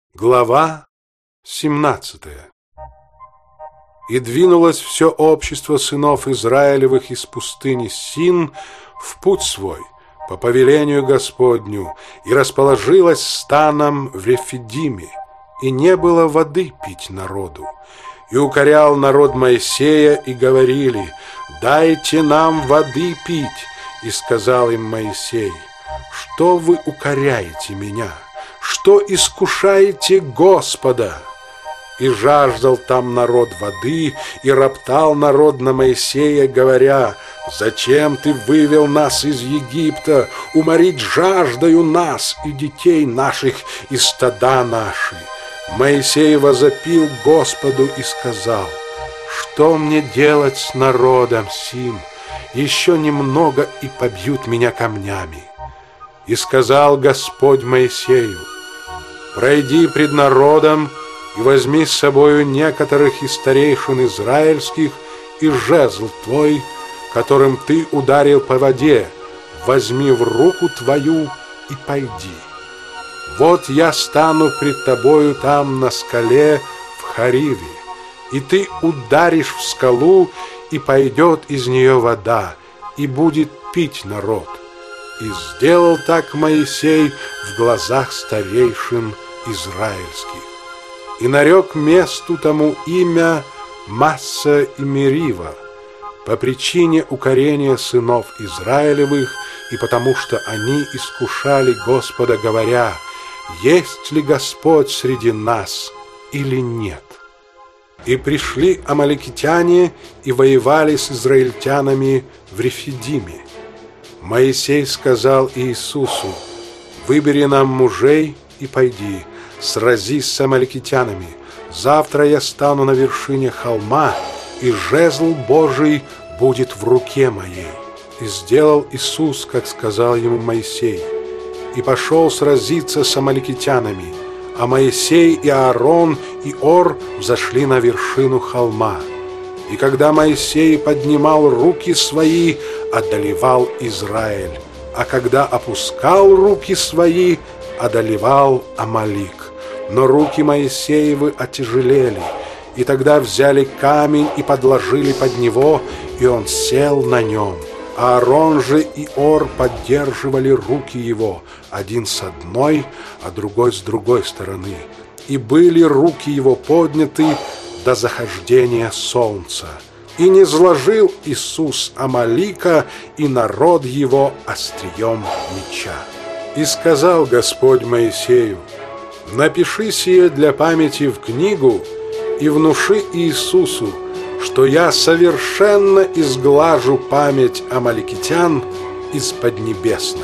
Глава 17. И двинулось все общество сынов Израилевых из пустыни Син в путь свой по повелению Господню, и расположилось станом в Рефидиме, и не было воды пить народу. И укорял народ Моисея, и говорили: «Дайте нам воды пить». И сказал им Моисей: «Что вы укоряете меня? Что искушаете Господа?» И жаждал там народ воды, и роптал народ на Моисея, говоря: «Зачем ты вывел нас из Египта, уморить жаждою нас и детей наших и стада наши?» Моисей возопил Господу и сказал: «Что мне делать с народом сим? Еще немного, и побьют меня камнями». И сказал Господь Моисею: «Пройди пред народом и возьми с собою некоторых из старейшин израильских, и жезл твой, которым ты ударил по воде, возьми в руку твою и пойди. Вот я стану пред тобою там на скале в Хариве, и ты ударишь в скалу, и пойдет из нее вода, и будет пить народ». И сделал так Моисей в глазах старейшин израильских. И нарек месту тому имя Масса и Мерива, по причине укорения сынов Израилевых, и потому что они искушали Господа, говоря: «Есть ли Господь среди нас или нет?» И пришли амаликитяне и воевали с израильтянами в Рефидиме. Моисей сказал Иисусу: «Выбери нам мужей и пойди, сразись с амаликитянами. Завтра я стану на вершине холма, и жезл Божий будет в руке моей». И сделал Иисус, как сказал ему Моисей, и пошел сразиться с амаликитянами. А Моисей и Аарон и Ор взошли на вершину холма. И когда Моисей поднимал руки свои, одолевал Израиль, а когда опускал руки свои, одолевал Амалик. Но руки Моисеевы отяжелели, и тогда взяли камень и подложили под него, и он сел на нем. Аарон же и Ор поддерживали руки его, один с одной, а другой с другой стороны. И были руки его подняты до захождения солнца. И не зложил Иисус Амалика и народ его острием меча. И сказал Господь Моисею: «Напиши сие для памяти в книгу и внуши Иисусу, что я совершенно изглажу память амаликитян из Поднебесной».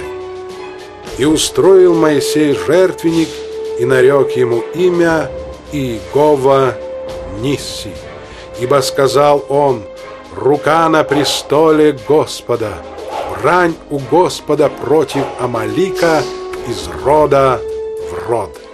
И устроил Моисей жертвенник, и нарек ему имя Иегова Нисси, ибо сказал он: «Рука на престоле Господа, брань у Господа против Амалика из рода в род».